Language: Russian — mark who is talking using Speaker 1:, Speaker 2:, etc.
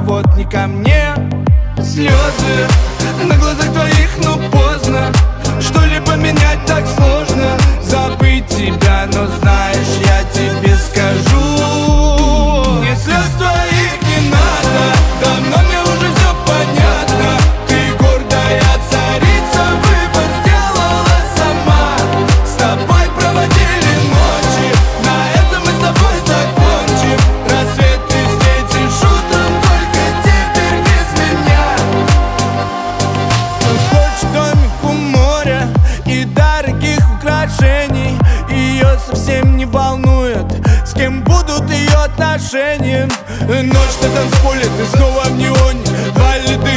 Speaker 1: вот не ко мне. Слезы на глазах твоих, но поздно. Что-либо менять так сложно. Забыть тебя, но знаешь, я тебе скажу: мне слез твоих не надо, давно мне уже все понятно. Ты гордая царица, выбор сделала сама. С тобой проводили ночи, на этом мы с тобой закончим. Рассвет ты встретишь утром, только теперь без меня. Хочешь домик у моря и дорогих украшений. Ее совсем не волнует, с кем будут ее отношения. Ночь на танцполе, ты снова в неоне. Вали ты